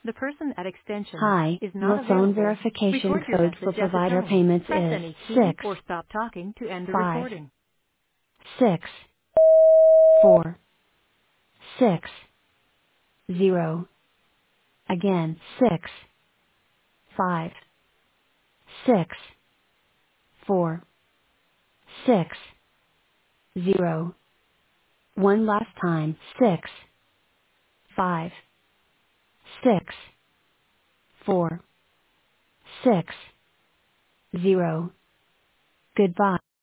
The person at extension Hi, is not your phone available. verification Record your code for message at the provider tone. payments Press is any key six or stop talking to end the five recording. 6 4 6 0. Again, 6 5 6 4 6 0. One last time, 6 5 6 4 6 0. Goodbye.